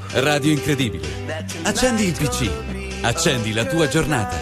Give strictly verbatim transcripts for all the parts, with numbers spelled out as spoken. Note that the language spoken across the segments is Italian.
Radio Incredibile. Accendi il P C. Accendi la tua giornata.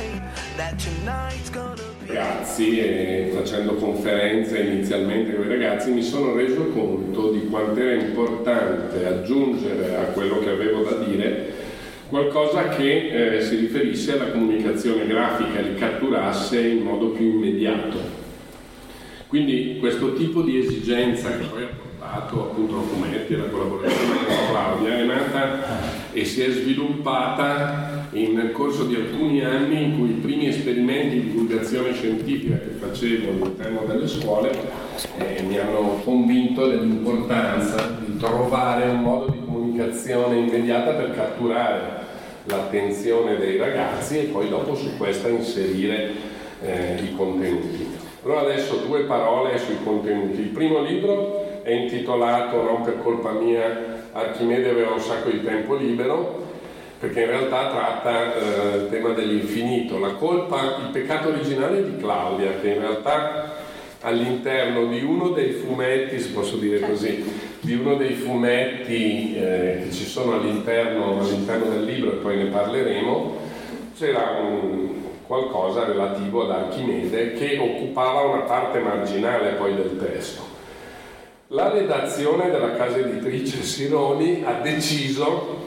Ragazzi, e facendo conferenze inizialmente con i ragazzi, mi sono reso conto di quanto era importante aggiungere a quello che avevo da dire qualcosa che eh, si riferisse alla comunicazione grafica, li catturasse in modo più immediato. Quindi questo tipo di esigenza che poi ha portato appunto a fumetti e alla collaborazione con Claudia è nata e si è sviluppata nel corso di alcuni anni in cui i primi esperimenti di divulgazione scientifica che facevo all'interno delle scuole eh, mi hanno convinto dell'importanza di trovare un modo di comunicazione immediata per catturare l'attenzione dei ragazzi e poi dopo su questa inserire eh, i contenuti. Allora adesso due parole sui contenuti. Il primo libro è intitolato, non per colpa mia, Archimede aveva un sacco di tempo libero, perché in realtà tratta eh, il tema dell'infinito. La colpa, il peccato originale di Claudia, che in realtà all'interno di uno dei fumetti, se posso dire così, di uno dei fumetti eh, che ci sono all'interno, all'interno del libro, e poi ne parleremo, c'era un, qualcosa relativo ad Archimede che occupava una parte marginale poi del testo. La redazione della casa editrice Sironi ha deciso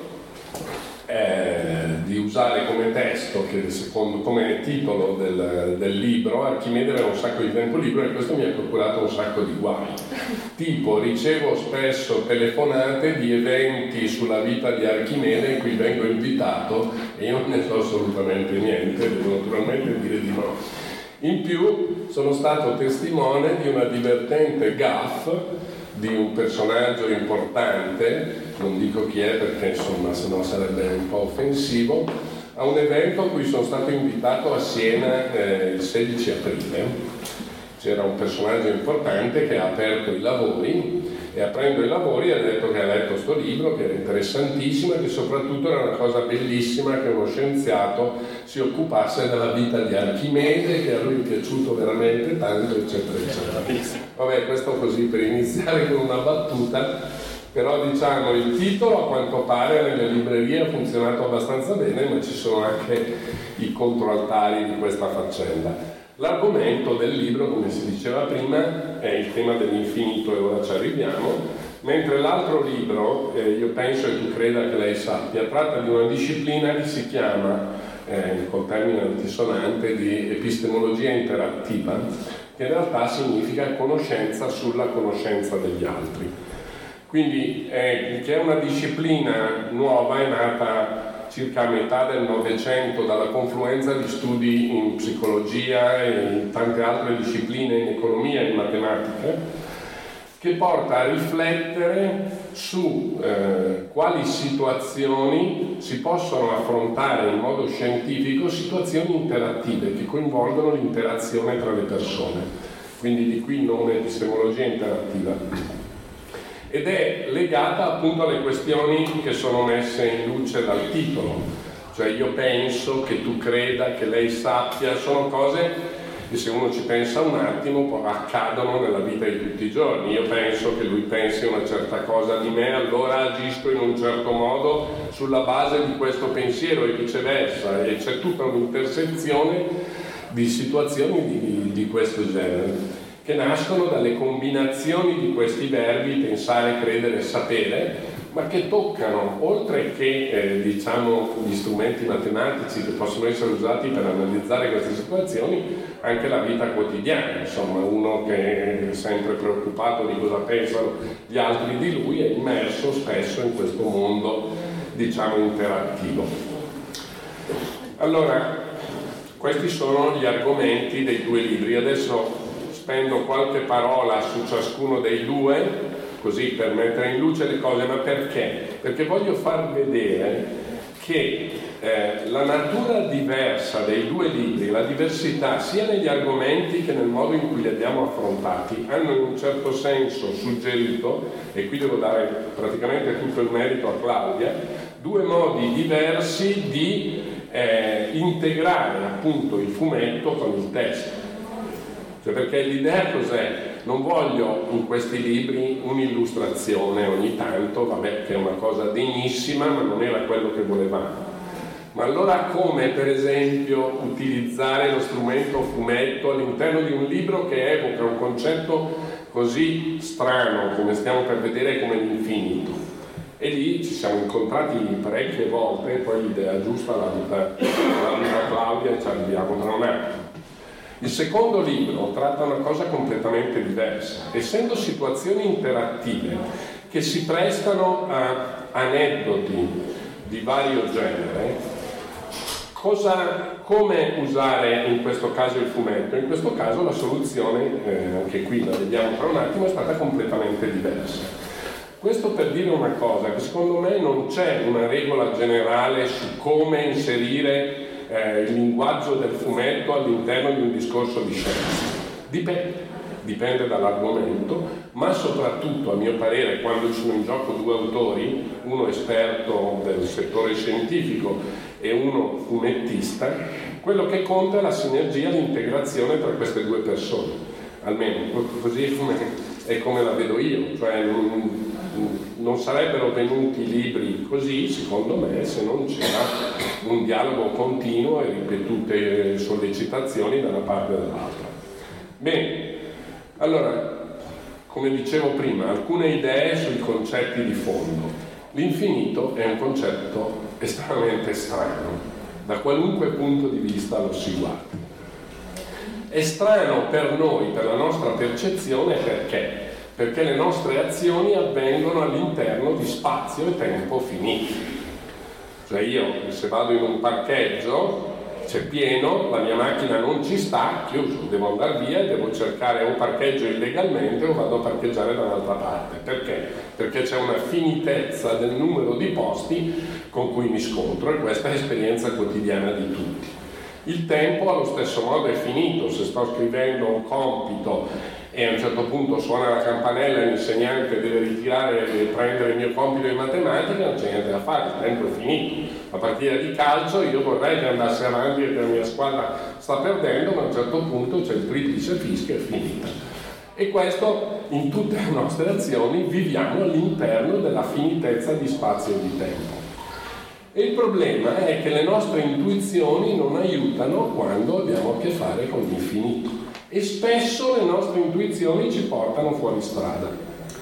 eh, di usare come testo, che secondo, come titolo del, del libro, Archimede aveva un sacco di tempo libero, e questo mi ha procurato un sacco di guai. Tipo, ricevo spesso telefonate di eventi sulla vita di Archimede in cui vengo invitato e io non ne so assolutamente niente, devo naturalmente dire di no. In più sono stato testimone di una divertente gaffe di un personaggio importante, non dico chi è perché insomma sennò sarebbe un po' offensivo, a un evento a cui sono stato invitato a Siena eh, il sedici aprile. C'era un personaggio importante che ha aperto i lavori e aprendo i lavori ha detto che ha letto sto libro, che era interessantissimo e che soprattutto era una cosa bellissima che uno scienziato si occupasse della vita di Archimede, che a lui è piaciuto veramente tanto, eccetera, eccetera. Vabbè, questo così per iniziare con una battuta, però diciamo il titolo a quanto pare nelle librerie ha funzionato abbastanza bene, ma ci sono anche i controaltari di questa faccenda. L'argomento del libro, come si diceva prima, è il tema dell'infinito e ora ci arriviamo, mentre l'altro libro, eh, io penso e tu creda che lei sappia, tratta di una disciplina che si chiama, eh, col termine altisonante, di epistemologia interattiva, che in realtà significa conoscenza sulla conoscenza degli altri. Quindi, eh, che è una disciplina nuova, è nata circa a metà del Novecento dalla confluenza di studi in psicologia e in tante altre discipline, in economia e in matematica, che porta a riflettere su eh, quali situazioni si possono affrontare in modo scientifico, situazioni interattive che coinvolgono l'interazione tra le persone. Quindi di qui il nome epistemologia interattiva. Ed è legata appunto alle questioni che sono messe in luce dal titolo, cioè io penso che tu creda, che lei sappia, sono cose che se uno ci pensa un attimo accadono nella vita di tutti i giorni. Io penso che lui pensi una certa cosa di me, allora agisco in un certo modo sulla base di questo pensiero e viceversa, e c'è tutta un'intersezione di situazioni di, di questo genere, che nascono dalle combinazioni di questi verbi, pensare, credere, sapere, ma che toccano, oltre che eh, diciamo gli strumenti matematici che possono essere usati per analizzare queste situazioni, anche la vita quotidiana. Insomma, uno che è sempre preoccupato di cosa pensano gli altri di lui è immerso spesso in questo mondo, diciamo, interattivo. Allora, questi sono gli argomenti dei due libri. Adesso spendo qualche parola su ciascuno dei due, così per mettere in luce le cose. Ma perché? Perché voglio far vedere che eh, la natura diversa dei due libri, la diversità sia negli argomenti che nel modo in cui li abbiamo affrontati, hanno in un certo senso suggerito, e qui devo dare praticamente tutto il merito a Claudia, due modi diversi di eh, integrare appunto il fumetto con il testo. Cioè, perché l'idea cos'è? non voglio in questi libri un'illustrazione ogni tanto, vabbè, che è una cosa degnissima, ma non era quello che volevamo. Ma allora come, per esempio, utilizzare lo strumento fumetto all'interno di un libro che evoca un concetto così strano, come stiamo per vedere, come l'infinito? E lì ci siamo incontrati parecchie volte, e poi l'idea giusta l'ha avuta Claudia e ci arriviamo tra un attimo. Il secondo libro tratta una cosa completamente diversa, essendo situazioni interattive che si prestano a aneddoti di vario genere. Cosa, come usare in questo caso il fumetto? In questo caso la soluzione, eh, anche qui la vediamo tra un attimo, è stata completamente diversa. Questo per dire una cosa, che secondo me non c'è una regola generale su come inserire eh, il linguaggio del fumetto all'interno di un discorso di scienza. Dipende, dipende dall'argomento, ma soprattutto, a mio parere, quando ci sono in gioco due autori, uno esperto del settore scientifico e uno fumettista, quello che conta è la sinergia, l'integrazione tra queste due persone, almeno così è come, è come la vedo io, cioè non, non sarebbero venuti libri così, secondo me, se non c'era un dialogo continuo e ripetute sollecitazioni da una parte e dall'altra. Bene, allora, come dicevo prima, alcune idee sui concetti di fondo. L'infinito è un concetto estremamente strano, da qualunque punto di vista lo si guarda. È strano per noi, per la nostra percezione, perché? Perché le nostre azioni avvengono all'interno di spazio e tempo finiti. Cioè io, se vado in un parcheggio, c'è pieno, la mia macchina non ci sta, chiuso, devo andare via e devo cercare o parcheggio illegalmente o vado a parcheggiare da un'altra parte. Perché? Perché c'è una finitezza del numero di posti con cui mi scontro, e questa è l'esperienza quotidiana di tutti. Il tempo allo stesso modo è finito. Se sto scrivendo un compito e a un certo punto suona la campanella e l'insegnante deve ritirare e prendere il mio compito di matematica, non c'è niente da fare, il tempo è finito. A partire di calcio io vorrei che andasse avanti e che la mia squadra sta perdendo, ma a un certo punto c'è il triplice fischio e è finita. E questo in tutte le nostre azioni viviamo all'interno della finitezza di spazio e di tempo. E il problema è che le nostre intuizioni non aiutano quando abbiamo a che fare con l'infinito. E spesso le nostre intuizioni ci portano fuori strada.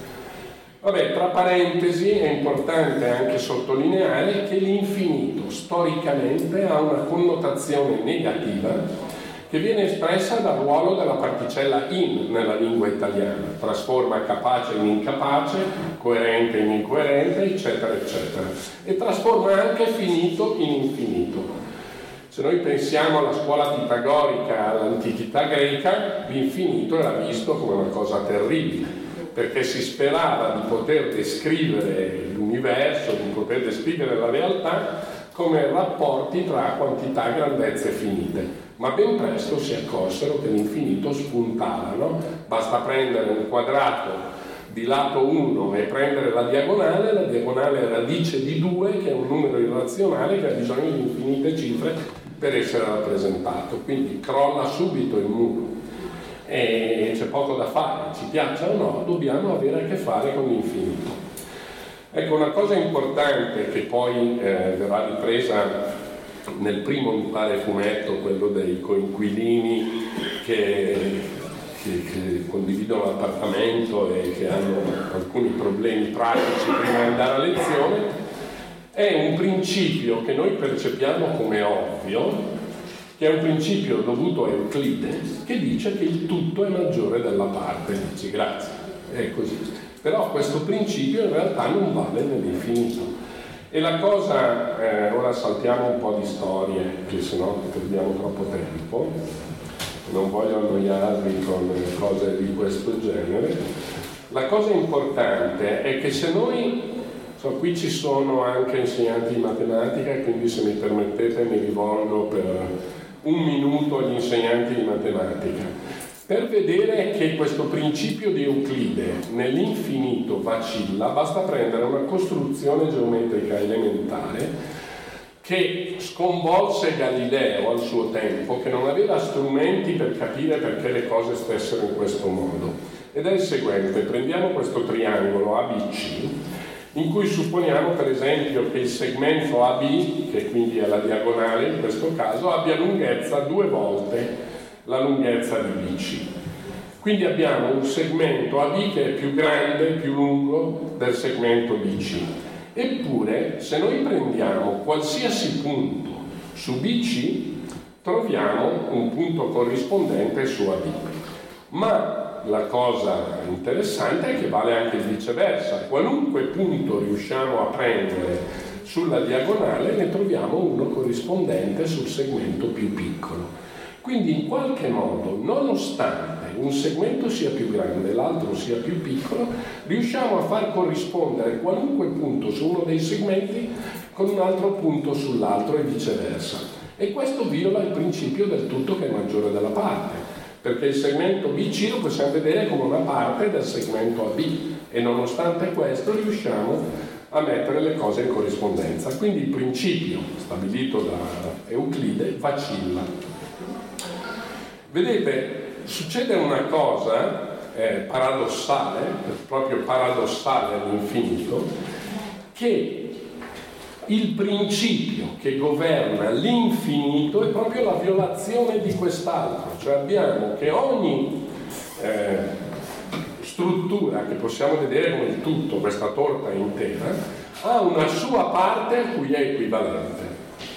Vabbè, tra parentesi è importante anche sottolineare che l'infinito storicamente ha una connotazione negativa che viene espressa dal ruolo della particella in nella lingua italiana, trasforma capace in incapace, coerente in incoerente, eccetera, eccetera, e trasforma anche finito in infinito. Se noi pensiamo alla scuola pitagorica, all'antichità greca, l'infinito era visto come una cosa terribile, perché si sperava di poter descrivere l'universo, di poter descrivere la realtà come rapporti tra quantità, grandezze finite. Ma ben presto si accorsero che l'infinito spuntava, no? Basta prendere un quadrato di lato uno e prendere la diagonale, la diagonale è radice di due, che è un numero irrazionale che ha bisogno di infinite cifre per essere rappresentato, quindi crolla subito il muro e c'è poco da fare, ci piaccia o no, dobbiamo avere a che fare con l'infinito. Ecco, una cosa importante che poi eh, verrà ripresa nel primo, mi pare, fumetto, quello dei coinquilini che, che, che condividono l'appartamento e che hanno alcuni problemi pratici prima di andare a lezione, è un principio che noi percepiamo come ovvio, che è un principio dovuto a Euclide, che dice che il tutto è maggiore della parte. Dici, grazie, è così. Però questo principio in realtà non vale nell'infinito. E la cosa, eh, ora saltiamo un po' di storie, che sennò perdiamo troppo tempo, non voglio annoiarvi con cose di questo genere. La cosa importante è che se noi, so, qui ci sono anche insegnanti di matematica, quindi se mi permettete mi rivolgo per un minuto agli insegnanti di matematica, per vedere che questo principio di Euclide nell'infinito vacilla, basta prendere una costruzione geometrica elementare che sconvolse Galileo al suo tempo, che non aveva strumenti per capire perché le cose stessero in questo modo. Ed è il seguente: prendiamo questo triangolo A B C, in cui supponiamo per esempio che il segmento A B, che quindi è la diagonale in questo caso, abbia lunghezza due volte la lunghezza di B C. Quindi abbiamo un segmento A B che è più grande, più lungo del segmento B C. Eppure, se noi prendiamo qualsiasi punto su B C, troviamo un punto corrispondente su A B. Ma la cosa interessante è che vale anche il viceversa. Qualunque punto riusciamo a prendere sulla diagonale, ne troviamo uno corrispondente sul segmento più piccolo. Quindi in qualche modo, nonostante un segmento sia più grande e l'altro sia più piccolo, riusciamo a far corrispondere qualunque punto su uno dei segmenti con un altro punto sull'altro e viceversa. E questo viola il principio del tutto che è maggiore della parte, perché il segmento B C lo possiamo vedere come una parte del segmento A B e nonostante questo riusciamo a mettere le cose in corrispondenza. Quindi il principio stabilito da Euclide vacilla. Vedete, succede una cosa eh, paradossale, proprio paradossale all'infinito, che il principio che governa l'infinito è proprio la violazione di quest'altro. Cioè abbiamo che ogni eh, struttura che possiamo vedere come il tutto, questa torta intera, ha una sua parte a cui è equivalente.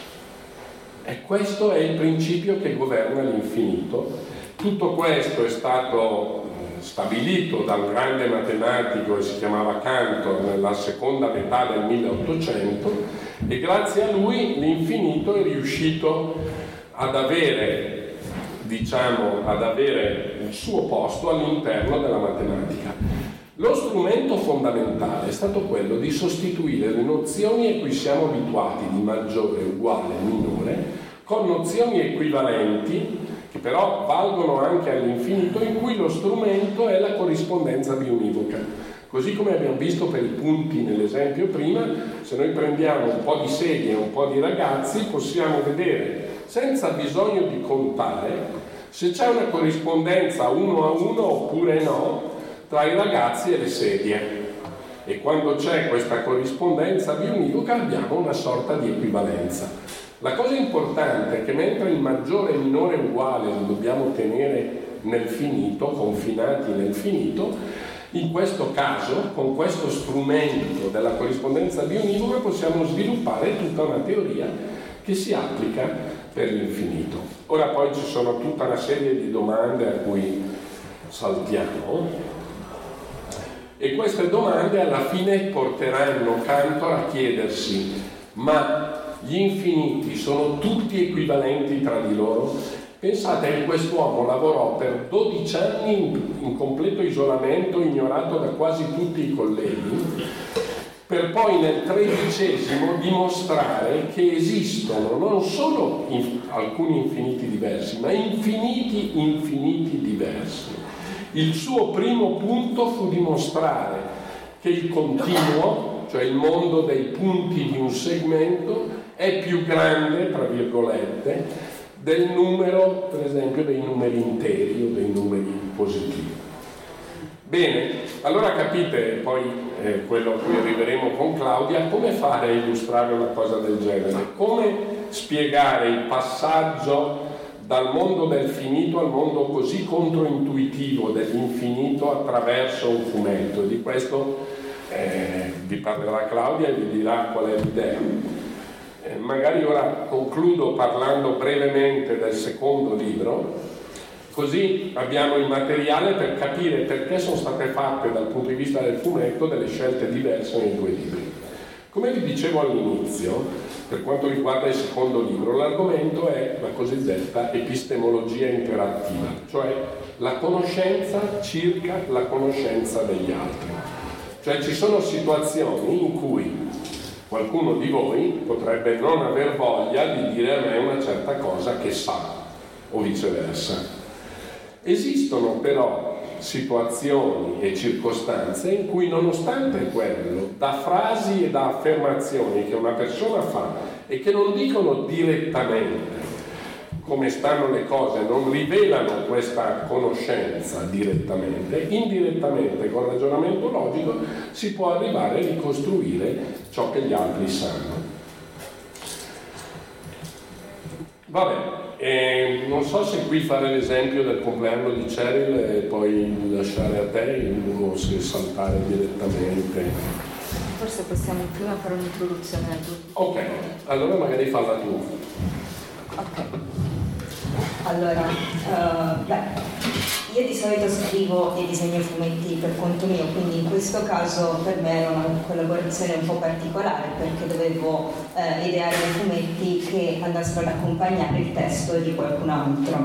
E questo è il principio che governa l'infinito. Tutto questo è stato stabilito da un grande matematico che si chiamava Cantor nella seconda metà del milleottocento e grazie a lui l'infinito è riuscito ad avere, diciamo, ad avere il suo posto all'interno della matematica. Lo strumento fondamentale è stato quello di sostituire le nozioni a cui siamo abituati di maggiore, uguale, minore, con nozioni equivalenti che però valgono anche all'infinito, in cui lo strumento è la corrispondenza biunivoca. Così come abbiamo visto per i punti nell'esempio prima, se noi prendiamo un po' di sedie e un po' di ragazzi, possiamo vedere, senza bisogno di contare, se c'è una corrispondenza uno a uno oppure no tra i ragazzi e le sedie. E quando c'è questa corrispondenza biunivoca abbiamo una sorta di equivalenza. La cosa importante è che mentre il maggiore e il minore uguale li dobbiamo tenere nel finito, confinati nel finito, in questo caso, con questo strumento della corrispondenza biunivoca, possiamo sviluppare tutta una teoria che si applica per l'infinito. Ora poi ci sono tutta una serie di domande a cui saltiamo, e queste domande alla fine porteranno Cantor a chiedersi: ma gli infiniti sono tutti equivalenti tra di loro? Pensate che quest'uomo lavorò per dodici anni in, in completo isolamento, ignorato da quasi tutti i colleghi, per poi nel tredicesimo dimostrare che esistono non solo in, alcuni infiniti diversi, ma infiniti infiniti diversi. Il suo primo punto fu dimostrare che il continuo, cioè il mondo dei punti di un segmento, è più grande, tra virgolette, del numero, per esempio, dei numeri interi o dei numeri positivi. Bene, allora capite poi eh, quello a cui arriveremo con Claudia, come fare a illustrare una cosa del genere, come spiegare il passaggio dal mondo del finito al mondo così controintuitivo dell'infinito attraverso un fumetto. Di questo eh, vi parlerà Claudia e vi dirà qual è l'idea. Eh, magari ora concludo parlando brevemente del secondo libro, così abbiamo il materiale per capire perché sono state fatte dal punto di vista del fumetto delle scelte diverse nei due libri. Come vi dicevo all'inizio, per quanto riguarda il secondo libro, l'argomento è la cosiddetta epistemologia interattiva, cioè la conoscenza circa la conoscenza degli altri. Cioè ci sono situazioni in cui qualcuno di voi potrebbe non aver voglia di dire a me una certa cosa che sa, o viceversa. Esistono però situazioni e circostanze in cui, nonostante quello, da frasi e da affermazioni che una persona fa e che non dicono direttamente come stanno le cose, non rivelano questa conoscenza direttamente, indirettamente con ragionamento logico si può arrivare a ricostruire ciò che gli altri sanno. Vabbè, eh, non so se qui fare l'esempio del compleanno di Cheryl e poi lasciare a te o se saltare direttamente. Forse possiamo prima fare un'introduzione a tutti. Ok, allora magari falla tu. Ok. Allora, uh, beh, io di solito scrivo e disegno fumetti per conto mio, quindi in questo caso per me era una collaborazione un po' particolare perché dovevo uh, ideare dei fumetti che andassero ad accompagnare il testo di qualcun altro.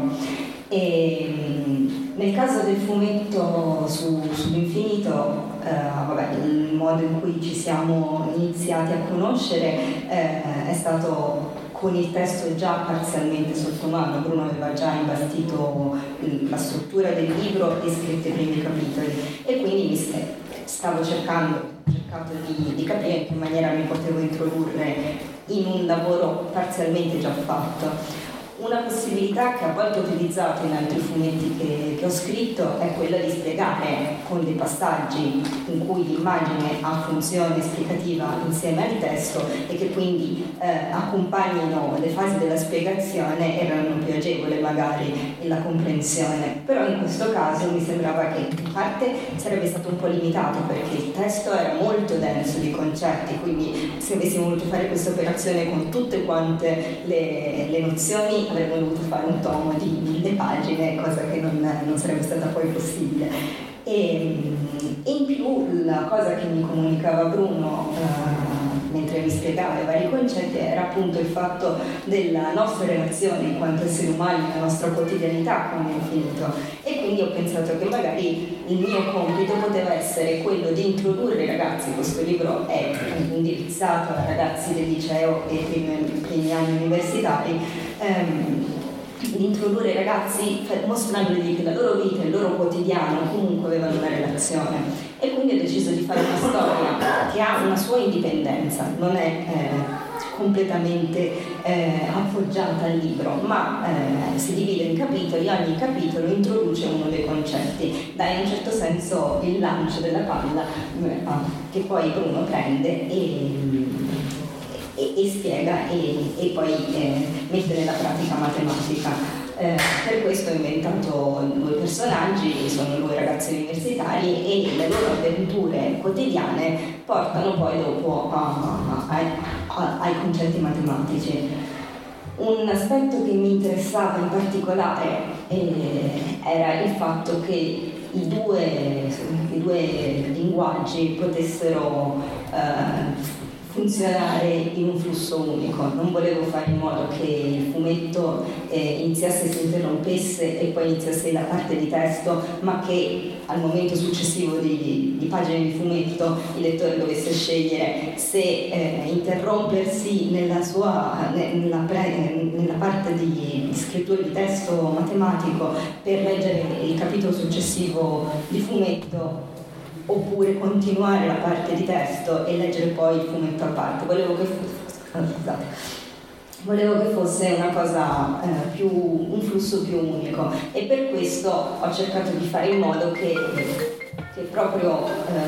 E, um, nel caso del fumetto su, sull'infinito, uh, vabbè, il modo in cui ci siamo iniziati a conoscere uh, è stato con il testo già parzialmente sotto mano. Bruno aveva già imbastito la struttura del libro e scritto i primi capitoli e quindi mi stavo cercando, cercato di, di capire in che maniera mi potevo introdurre in un lavoro parzialmente già fatto. Una possibilità che a volte ho utilizzato in altri fumetti che, che ho scritto è quella di spiegare con dei passaggi in cui l'immagine ha funzione esplicativa insieme al testo e che quindi eh, accompagnino le fasi della spiegazione e rendano più agevole magari la comprensione. Però in questo caso mi sembrava che in parte sarebbe stato un po' limitato perché il testo era molto denso di concetti, quindi se avessimo voluto fare questa operazione con tutte quante le, le nozioni avremmo dovuto fare un tomo di mille pagine, cosa che non, non sarebbe stata poi possibile. E, e in più la cosa che mi comunicava Bruno uh, mentre mi spiegava i vari concetti era appunto il fatto della nostra relazione in quanto esseri umani, la nostra quotidianità con l'infinito, e quindi ho pensato che magari il mio compito poteva essere quello di introdurre i ragazzi. Questo libro è indirizzato a ragazzi del liceo e primi, primi anni universitari, ehm, di introdurre i ragazzi mostrandogli che la loro vita e il loro quotidiano comunque avevano una relazione, e quindi ho deciso di fare una storia che ha una sua indipendenza, non è eh, completamente eh, appoggiata al libro, ma eh, si divide in capitoli, ogni capitolo introduce uno dei concetti, dà in un certo senso il lancio della palla eh, che poi Bruno prende e E, e spiega e, e poi eh, mette nella pratica matematica. Eh, per questo ho inventato due personaggi, sono due ragazzi universitari e le loro avventure quotidiane portano poi dopo a, a, a, ai concetti matematici. Un aspetto che mi interessava in particolare eh, era il fatto che i due, i due linguaggi potessero eh, funzionare in un flusso unico. Non volevo fare in modo che il fumetto eh, iniziasse e si interrompesse e poi iniziasse la parte di testo, ma che al momento successivo di, di pagine di fumetto il lettore dovesse scegliere se eh, interrompersi nella, sua, nella, pre, nella parte di, di scrittura di testo matematico per leggere il capitolo successivo di fumetto, oppure continuare la parte di testo e leggere poi il fumetto a parte. Volevo che fosse, scusate, volevo che fosse una cosa eh, più, un flusso più unico, e per questo ho cercato di fare in modo che, che proprio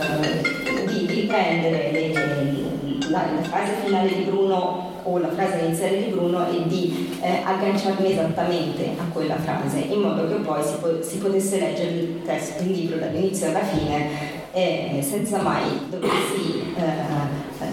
eh, di, di prendere le, la, la frase finale di Bruno o la frase iniziale di Bruno e di eh, agganciarmi esattamente a quella frase, in modo che poi si, po- si potesse leggere il testo, il libro dall'inizio alla fine eh, senza mai doversi eh,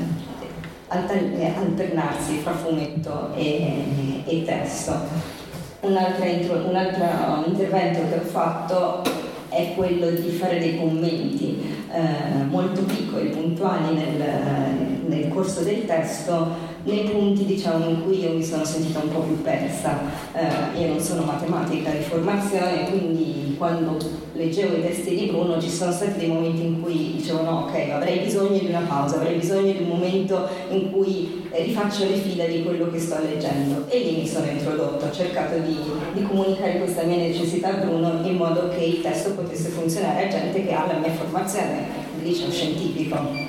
alter- alternarsi fra fumetto e, e testo. Un altro, intro- un altro intervento che ho fatto è quello di fare dei commenti eh, molto piccoli, puntuali nel, nel corso del testo nei punti, diciamo, in cui io mi sono sentita un po' più persa. Eh, io non sono matematica di formazione, quindi quando leggevo i testi di Bruno ci sono stati dei momenti in cui dicevo no, ok, avrei bisogno di una pausa, avrei bisogno di un momento in cui rifaccio le fila di quello che sto leggendo, e lì mi sono introdotta, ho cercato di, di comunicare questa mia necessità a Bruno in modo che il testo potesse funzionare a gente che ha la mia formazione di liceo scientifico.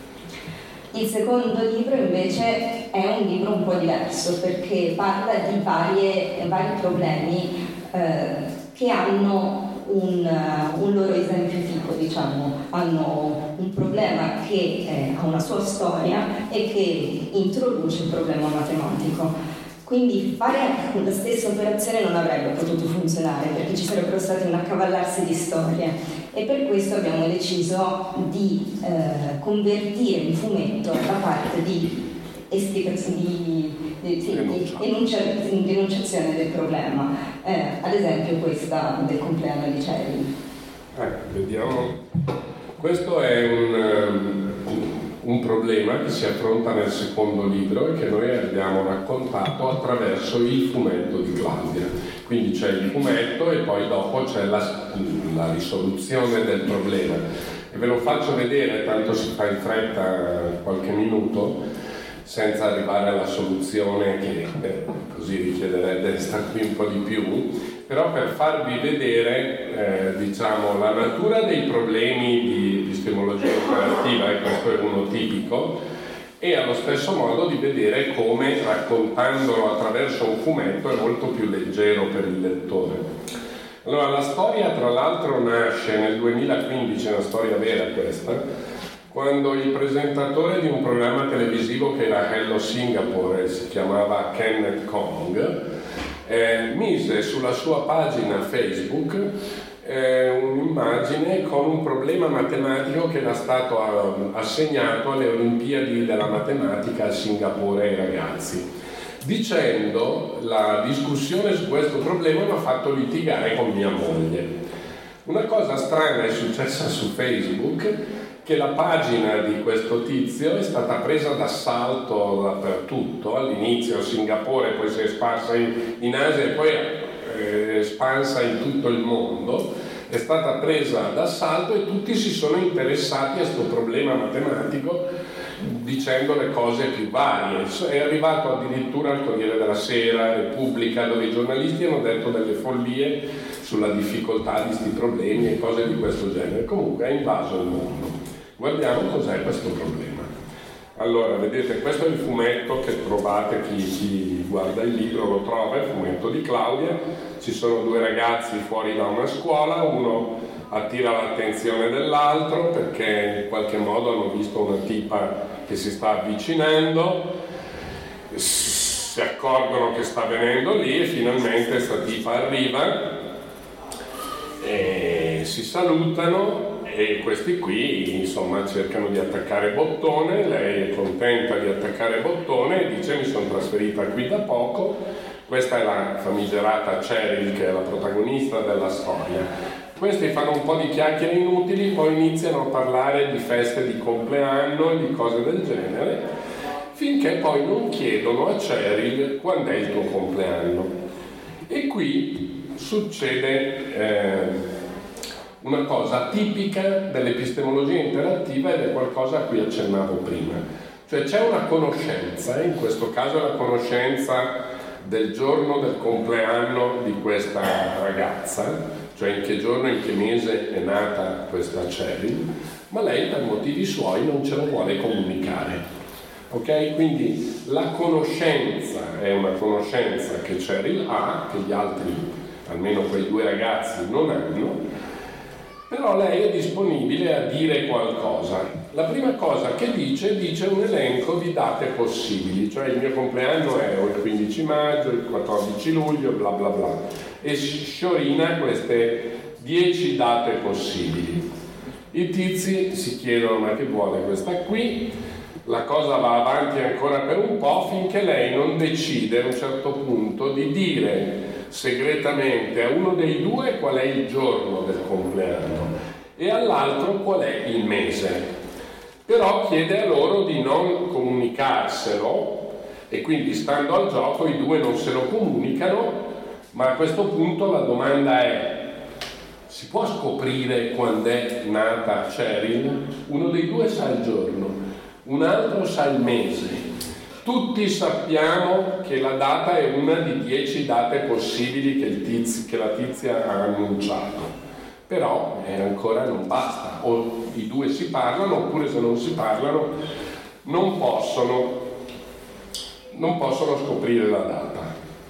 Il secondo libro invece è un libro un po' diverso, perché parla di varie, vari problemi eh, che hanno un, un loro esempio tipo, diciamo, hanno un problema che eh, ha una sua storia e che introduce il problema matematico. Quindi fare la stessa operazione non avrebbe potuto funzionare, perché ci sarebbero stati un accavallarsi di storie, e per questo abbiamo deciso di eh, convertire in fumetto la parte di, esplicazione, di, di, sì, di, enuncia, di enunciazione del problema, eh, ad esempio questa del compleanno di Cheryl. Ecco, vediamo. Questo è un... Um... un problema che si affronta nel secondo libro e che noi abbiamo raccontato attraverso il fumetto di Claudia. Quindi c'è il fumetto e poi dopo c'è la, la risoluzione del problema. E ve lo faccio vedere, tanto si fa in fretta qualche minuto, senza arrivare alla soluzione che eh, così richiederebbe stare qui un po' di più, però per farvi vedere eh, diciamo, la natura dei problemi di epistemologia operativa, e questo è uno tipico, e allo stesso modo di vedere come raccontandolo attraverso un fumetto è molto più leggero per il lettore. Allora, la storia tra l'altro nasce nel duemilaquindici, è una storia vera questa, quando il presentatore di un programma televisivo che era Hello Singapore, si chiamava Kenneth Kong, eh, mise sulla sua pagina Facebook eh, un'immagine con un problema matematico che era stato a, assegnato alle Olimpiadi della matematica a Singapore ai ragazzi, dicendo: la discussione su questo problema mi ha fatto litigare con mia moglie. Una cosa strana è successa su Facebook, che la pagina di questo tizio è stata presa d'assalto dappertutto, all'inizio a Singapore, poi si è sparsa in, in Asia e poi è espansa in tutto il mondo, è stata presa d'assalto e tutti si sono interessati a questo problema matematico dicendo le cose più varie. È arrivato addirittura al Corriere della Sera, Repubblica, dove i giornalisti hanno detto delle follie sulla difficoltà di questi problemi e cose di questo genere. Comunque ha invaso il mondo. Guardiamo cos'è questo problema. Allora, vedete, questo è il fumetto che trovate, chi, chi guarda il libro lo trova, il fumetto di Claudia. Ci sono due ragazzi fuori da una scuola, uno attira l'attenzione dell'altro perché in qualche modo hanno visto una tipa che si sta avvicinando, si accorgono che sta venendo lì e finalmente questa tipa arriva e si salutano. E questi qui, insomma, cercano di attaccare bottone, lei è contenta di attaccare bottone e dice: mi sono trasferita qui da poco. Questa è la famigerata Cheryl, che è la protagonista della storia. Questi fanno un po' di chiacchiere inutili, poi iniziano a parlare di feste di compleanno e di cose del genere, finché poi non chiedono a Cheryl quando è il tuo compleanno. E qui succede... Eh, una cosa tipica dell'epistemologia interattiva ed è qualcosa a cui accennavo prima. Cioè c'è una conoscenza, in questo caso la conoscenza del giorno del compleanno di questa ragazza, cioè in che giorno, in che mese è nata questa Cheryl, ma lei per motivi suoi non ce lo vuole comunicare. Ok? Quindi la conoscenza è una conoscenza che Cheryl ha, che gli altri, almeno quei due ragazzi, non hanno. Però lei è disponibile a dire qualcosa. La prima cosa che dice, dice un elenco di date possibili, cioè il mio compleanno è o il quindici maggio, il quattordici luglio, bla bla bla, e sciorina queste dieci date possibili. I tizi si chiedono: ma che vuole questa qui? La cosa va avanti ancora per un po' finché lei non decide a un certo punto di dire segretamente a uno dei due qual è il giorno del compleanno e all'altro qual è il mese, però chiede a loro di non comunicare comunicarselo, e quindi stando al gioco i due non se lo comunicano, ma a questo punto la domanda è: si può scoprire quando è nata Cheryl? Uno dei due sa il giorno, un altro sa il mese. Tutti sappiamo che la data è una di dieci date possibili che, il tiz, che la tizia ha annunciato, però eh, ancora non basta. O i due si parlano, oppure se non si parlano non possono, non possono scoprire la data.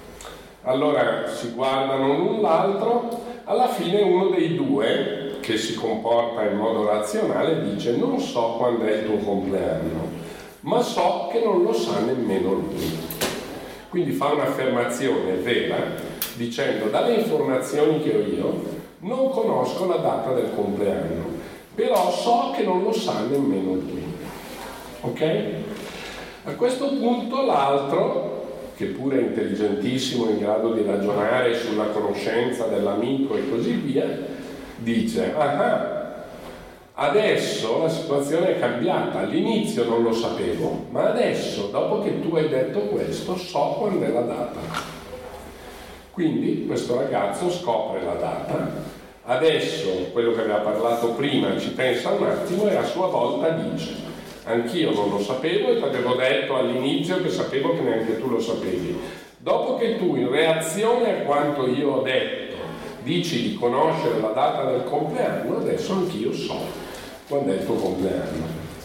Allora si guardano l'un l'altro, alla fine uno dei due, che si comporta in modo razionale, dice: non so quando è il tuo compleanno, ma so che non lo sa nemmeno lui. Quindi fa un'affermazione vera dicendo: dalle informazioni che ho io non conosco la data del compleanno, però so che non lo sa nemmeno lui. Ok? A questo punto l'altro, che pure è intelligentissimo, in grado di ragionare sulla conoscenza dell'amico e così via, dice: ah, adesso la situazione è cambiata, all'inizio non lo sapevo, ma adesso, dopo che tu hai detto questo, so quando è la data. Quindi questo ragazzo scopre la data, adesso quello che aveva parlato prima ci pensa un attimo e a sua volta dice: anch'io non lo sapevo e ti avevo detto all'inizio che sapevo che neanche tu lo sapevi. Dopo che tu, in reazione a quanto io ho detto, dici di conoscere la data del compleanno, adesso anch'io so quando è il tuo compleanno.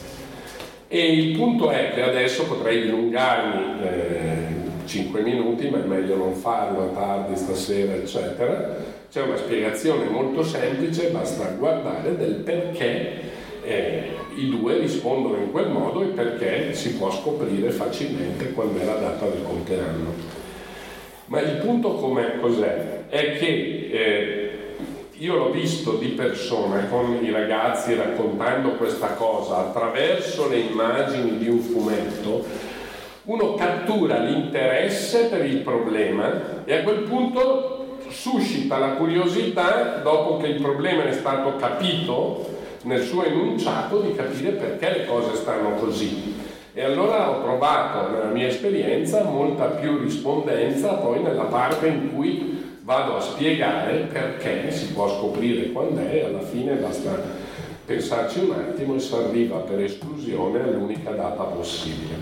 E il punto è che adesso potrei dilungarmi eh, cinque minuti, ma è meglio non farlo, è tardi stasera, eccetera. C'è una spiegazione molto semplice, basta guardare del perché Eh, i due rispondono in quel modo e perché si può scoprire facilmente quando è la data del compleanno. Ma il punto com'è, cos'è? È che eh, io l'ho visto di persona con i ragazzi raccontando questa cosa attraverso le immagini di un fumetto. Uno cattura l'interesse per il problema e a quel punto suscita la curiosità, dopo che il problema è stato capito nel suo enunciato, di capire perché le cose stanno così. E allora ho trovato nella mia esperienza molta più rispondenza poi nella parte in cui vado a spiegare perché si può scoprire quando è, e alla fine basta pensarci un attimo e si arriva per esclusione all'unica data possibile.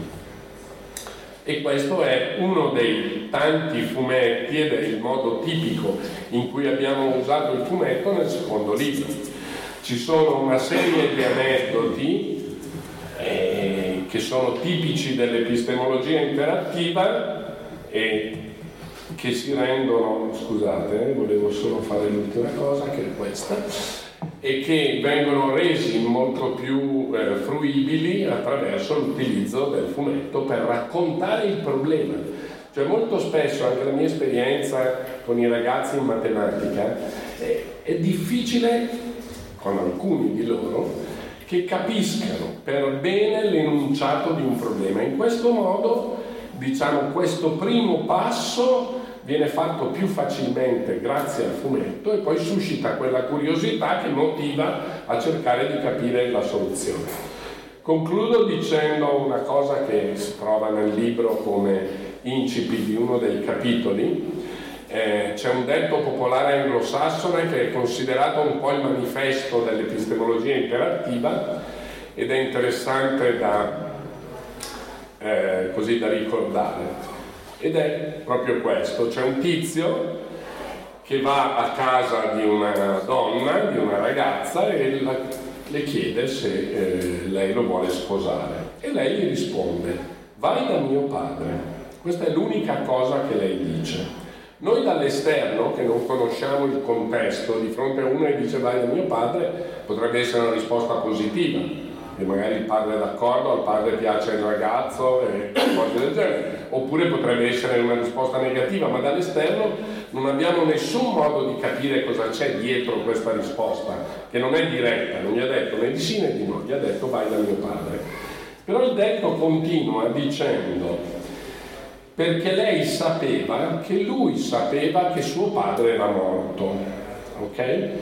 E questo è uno dei tanti fumetti ed è il modo tipico in cui abbiamo usato il fumetto nel secondo libro. Ci sono una serie di aneddoti eh, che sono tipici dell'epistemologia interattiva e che si rendono, scusate, eh, volevo solo fare l'ultima cosa che è questa, e che vengono resi molto più eh, fruibili attraverso l'utilizzo del fumetto per raccontare il problema. Cioè molto spesso, anche la mia esperienza con i ragazzi in matematica, eh, è difficile con alcuni di loro che capiscano per bene l'enunciato di un problema. In questo modo, diciamo, questo primo passo viene fatto più facilmente grazie al fumetto e poi suscita quella curiosità che motiva a cercare di capire la soluzione. Concludo dicendo una cosa che si trova nel libro come incipit di uno dei capitoli. Eh, c'è un detto popolare anglosassone che è considerato un po' il manifesto dell'epistemologia interattiva ed è interessante da, eh, così da ricordare, ed è proprio questo: c'è un tizio che va a casa di una donna, di una ragazza, e la, le chiede se eh, lei lo vuole sposare, e lei gli risponde: vai da mio padre. Questa è l'unica cosa che lei dice. Noi dall'esterno, che non conosciamo il contesto, di fronte a uno che dice vai da mio padre, potrebbe essere una risposta positiva, che magari il padre è d'accordo, al padre piace il ragazzo e cose del genere, oppure potrebbe essere una risposta negativa, ma dall'esterno non abbiamo nessun modo di capire cosa c'è dietro questa risposta, che non è diretta, non gli ha detto né di sì né di no, gli ha detto vai da mio padre. Però il detto continua dicendo: perché lei sapeva che lui sapeva che suo padre era morto, ok?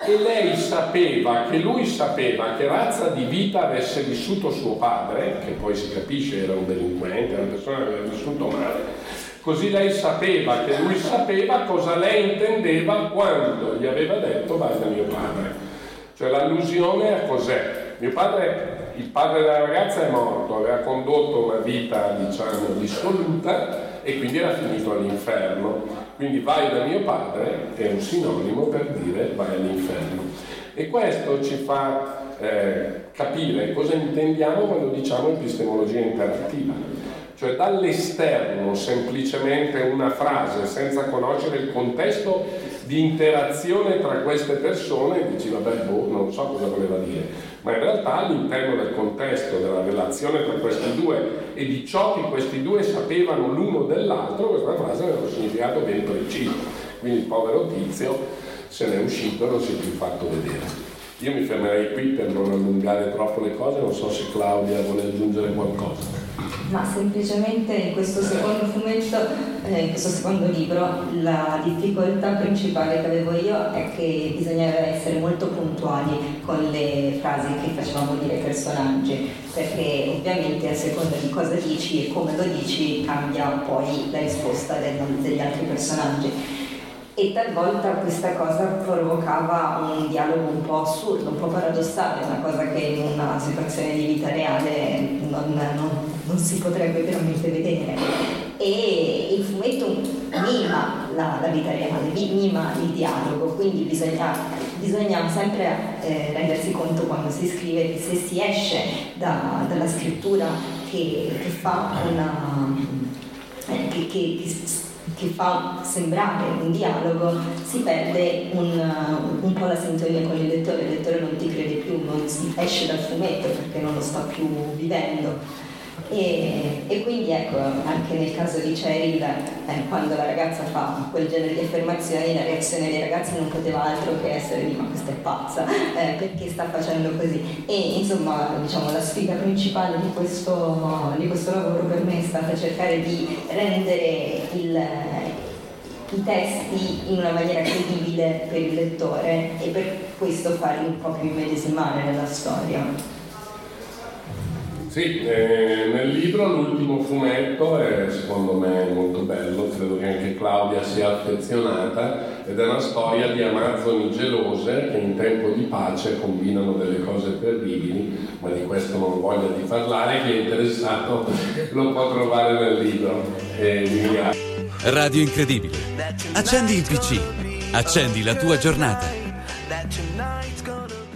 e lei sapeva che lui sapeva che razza di vita avesse vissuto suo padre, che poi si capisce era un delinquente, era una persona che aveva vissuto male, così lei sapeva che lui sapeva cosa lei intendeva quando gli aveva detto vai da mio padre. Cioè l'allusione a cos'è? Mio padre, il padre della ragazza è morto, aveva condotto una vita diciamo dissoluta e quindi era finito all'inferno. Quindi vai da mio padre è un sinonimo per dire vai all'inferno. E questo ci fa eh, capire cosa intendiamo quando diciamo epistemologia interattiva. Cioè dall'esterno semplicemente una frase senza conoscere il contesto di interazione tra queste persone dici vabbè boh, non so cosa voleva dire, ma in realtà all'interno del contesto della relazione tra questi due e di ciò che questi due sapevano l'uno dell'altro, questa frase aveva un significato ben preciso. Quindi il povero tizio se n'è uscito e non si è più fatto vedere. Io mi fermerei qui per non allungare troppo le cose, non so se Claudia vuole aggiungere qualcosa. Ma semplicemente in questo secondo fumetto, eh, in questo secondo libro, la difficoltà principale che avevo io è che bisognava essere molto puntuali con le frasi che facevamo dire ai personaggi, perché ovviamente a seconda di cosa dici e come lo dici cambia poi la risposta del, degli altri personaggi. E talvolta questa cosa provocava un dialogo un po' assurdo, un po' paradossale, una cosa che in una situazione di vita reale non, non, non si potrebbe veramente vedere. E il fumetto mima la, la vita reale, mima il dialogo, quindi bisogna, bisogna sempre eh, rendersi conto quando si scrive che se si esce da, dalla scrittura che, che fa una... Eh, che, che, che che fa sembrare un dialogo, si perde un, un po' la sintonia con il lettore, il lettore non ti crede più, non si esce dal fumetto perché non lo sta più vivendo. E, e quindi ecco, anche nel caso di Cheryl, eh, quando la ragazza fa quel genere di affermazioni, la reazione dei ragazzi non poteva altro che essere di ma questa è pazza, eh, perché sta facendo così. E insomma, diciamo, la sfida principale di questo, di questo lavoro per me è stata cercare di rendere il, i testi in una maniera credibile per il lettore e per questo farli un po' più immedesimare nella storia. Sì, eh, nel libro l'ultimo fumetto è secondo me molto bello, credo che anche Claudia sia affezionata, ed è una storia di amazzoni gelose che in tempo di pace combinano delle cose terribili, ma di questo non voglio di parlare, chi è interessato lo può trovare nel libro. E vi ringrazio. Radio Incredibile. Accendi il P C, accendi la tua giornata.